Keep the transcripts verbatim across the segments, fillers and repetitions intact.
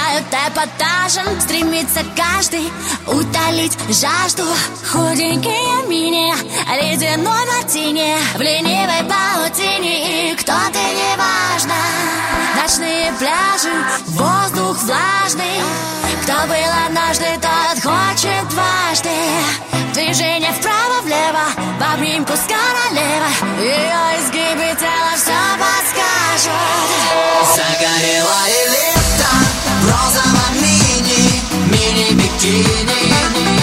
гуляют эпатажем, стремится каждый утолить жажду. Худенькие мини, ледяной мартини, в ленивой паутине, и кто ты, неважно. Ночные пляжи, воздух влажный, кто был однажды, тот хочет дважды. Движение вправо-влево, в обнимку с королевой, ее изгибы тела все подскажут. Загорелое лето в розовом мини, мини-бикини.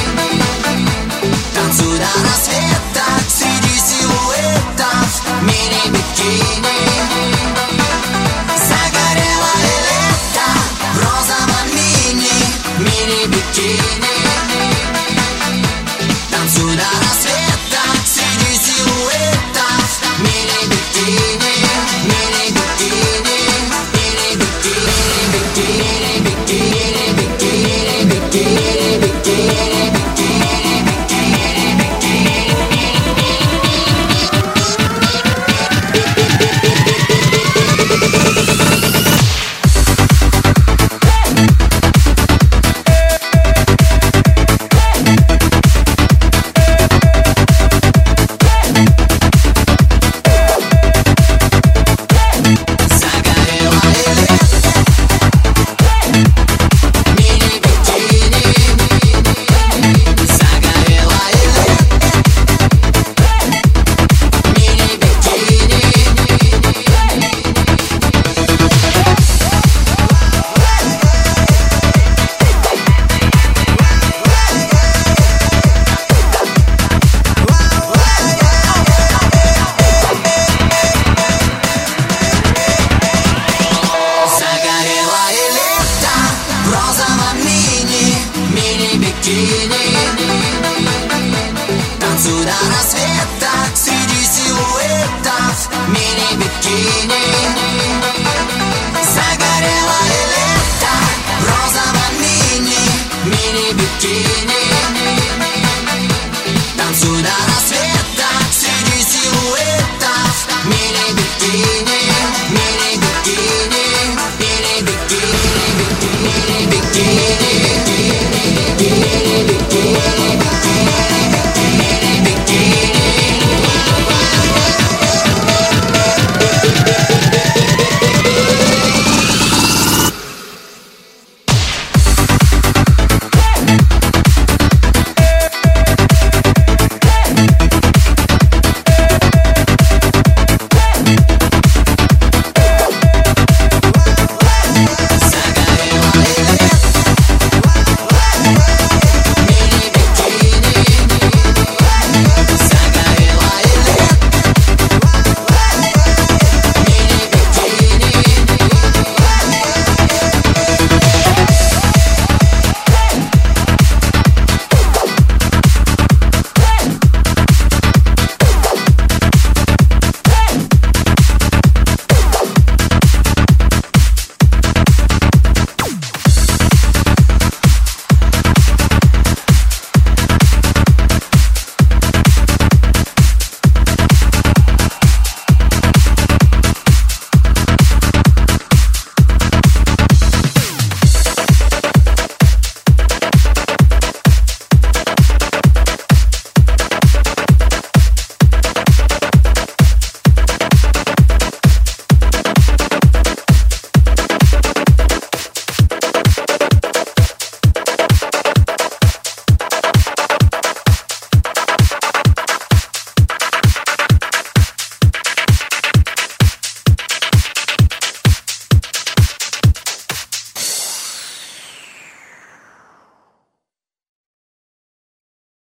Танцуй до рассвета среди силуэтов мини-бикини. Загорелое лето в розовом мини, мини-бикини. Танцуй до